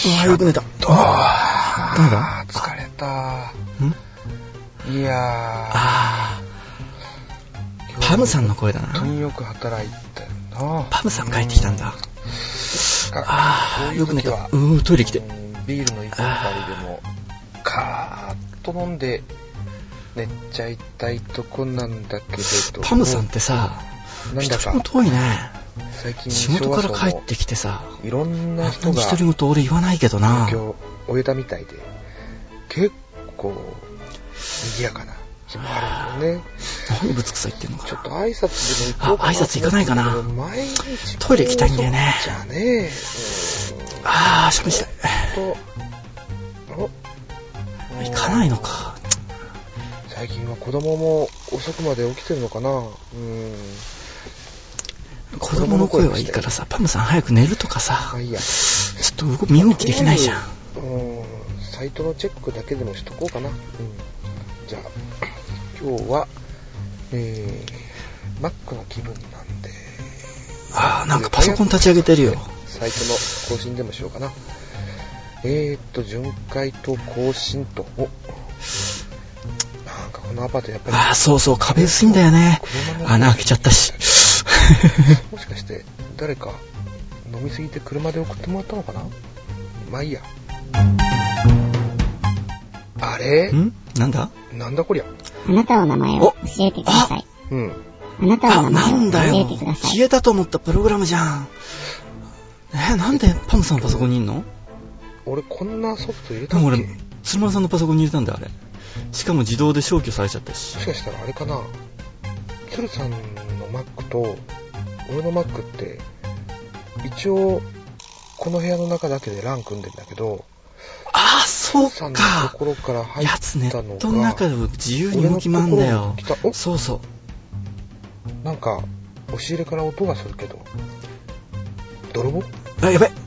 あ、よく寝た。 誰だ？疲れた。いやパムさんの声だな。 本当によく働いたよな。 パムさん帰ってきたんだ。よく寝た。トイレ来て。 ビールの一杯でもカーッと飲んで寝ちゃいたいとこなんだけれど。 パムさんってさ、一人も遠いね。 最近仕事から帰ってきてさ、 いろんな人が一人ごと俺言わないけどな。 今日終えたみたいで結構賑やかな日もあるんだよね。 何ぶつくさ言ってんのかな。 ちょっと挨拶でも行こうかな。 挨拶行かないかな。 毎日トイレ行きたいんだよね。 じゃあね。 しゃべりたい。行かないのか。 最近は子供も遅くまで起きてるのかな。 子供の声はいいからさ、パムさん早く寝るとかさ、 いいや、 ちょっと身動きできないじゃん。 サイトのチェックだけでもしとこうかな。じゃあ今日はマックの気分なんで、 なんかパソコン立ち上げてるよ。 サイトの更新でもしようかな。巡回と更新と、なんかこのアパートやっぱりそう壁薄いんだよね。穴開けちゃったし。 もしかして誰か飲みすぎて車で送ってもらったのかな。まあいいや。あれ？ なんだこりゃ。 あなたの名前を教えてください。あなたの名前を教えてください。 消えたと思ったプログラムじゃん。なんでパムさんのパソコンにいんの？ 俺こんなソフト入れたっけ？ 俺鶴丸さんのパソコンに入れたんだよあれ。しかも自動で消去されちゃったし。 もしかしたらあれかな。鶴さんの Mac と俺の Mac って一応この部屋の中だけで欄組んでんだけど、 そうか。 鶴さんのところから入ったのがやつネットの中で自由に動き回んだよ。そうなんか押し入れから音がするけど、泥棒？ やべ。